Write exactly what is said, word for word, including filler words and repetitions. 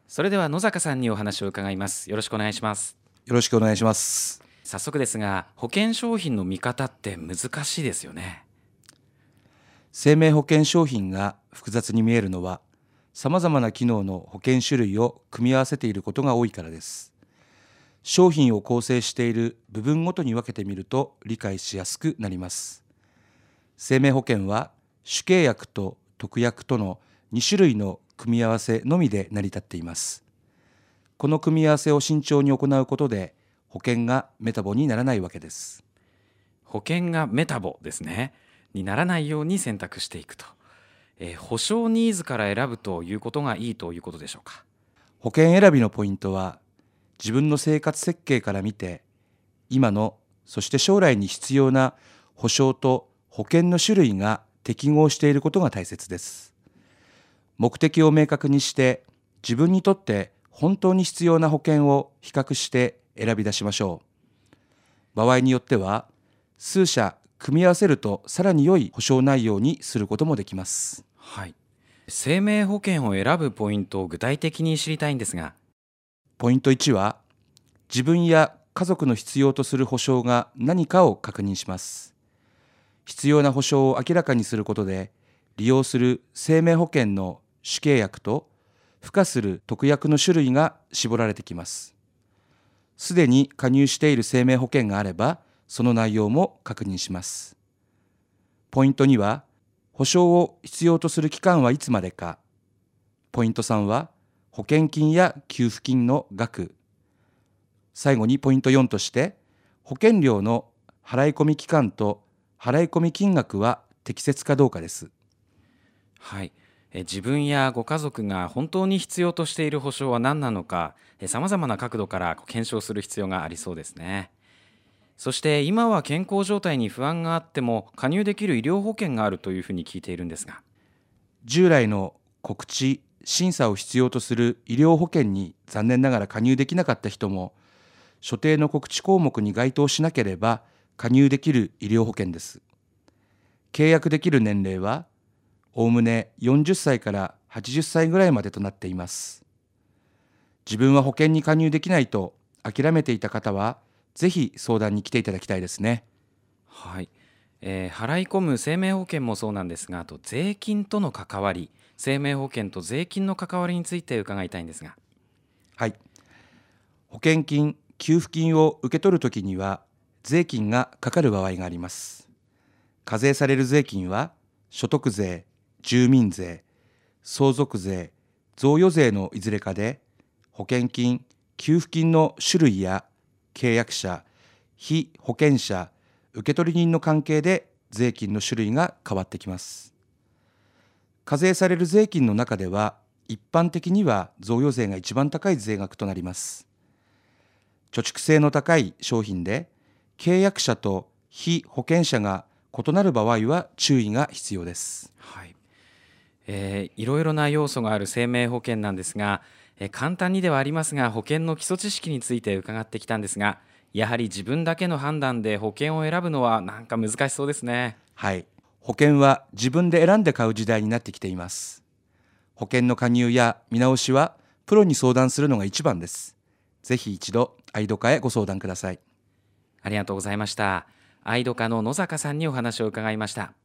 それでは野坂さんにお話を伺います。よろしくお願いします。 よろしくお願いします。 早速ですが、保険商品の見方って難しいですよね。 生命保険商品が複雑に見えるのは、さまざまな機能の保険種類を組み合わせていることが多いからです。商品を構成している部分ごとに分けてみると理解しやすくなります。生命保険は主契約と特約とのに種類の組み合わせのみで成り立っています。この組み合わせを慎重に行うことで保険がメタボにならないわけです。 保険がメタボですねにならないように選択していくと、えー、保証ニーズから選ぶということがいいということでしょうか。 保険選びのポイントは、自分の生活設計から見て今のそして将来に必要な保証と保険の種類が適合していることが大切です。目的を明確にして自分にとって本当に必要な保険を比較して選び出しましょう。場合によっては数社組み合わせるとさらに良い保証内容にすることもできます。 はい、生命保険を選ぶポイントを具体的に知りたいんですが。 ポイントいちは、自分や家族の必要とする保証が何かを確認します。必要な保証を明らかにすることで、利用する生命保険の主契約と付加する特約の種類が絞られてきます。すでに加入している生命保険があれば、その内容も確認します。ポイントには、保証を必要とする期間はいつまでか。ポイントさんは、保険金や給付金の額。最後にポイントよんとして、保険料の払い込み期間と払い込み金額は適切かどうかです。 はい、え自分やご家族が本当に必要としている保証は何なのか、さまざまな角度から検証する必要がありそうですね。そして今は健康状態に不安があっても加入できる医療保険があるというふうに聞いているんですが。 従来の告知、審査を必要とする医療保険に残念ながら加入できなかった人も、所定の告知項目に該当しなければ加入できる医療保険です。契約できる年齢はおおむねよんじゅっさいからはちじゅっさいぐらいまでとなっています。自分は保険に加入できないと諦めていた方は、ぜひ相談に来ていただきたいですね。 はい、えー払い込む生命保険もそうなんですが、あと税金との関わり、生命保険と税金の関わりについて伺いたいんですが。 はい。保険金、給付金を受け取るときには税金がかかる場合があります。課税される税金は所得税、住民税、相続税、贈与税のいずれかで、保険金、給付金の種類や契約者、被保険者、受取人の関係で税金の種類が変わってきます。課税される税金の中では、一般的には贈与税が一番高い税額となります。貯蓄性の高い商品で、契約者と被保険者が異なる場合は注意が必要です。 はい、えーいろいろな要素がある生命保険なんですが、えー簡単にではありますが保険の基礎知識について伺ってきたんですが、やはり自分だけの判断で保険を選ぶのはなんか難しそうですね。 はい。保険は自分で選んで買う時代になってきています。保険の加入や見直しはプロに相談するのが一番です。ぜひ一度、愛土課へご相談ください。 ありがとうございました。愛土課の野坂さんにお話を伺いました。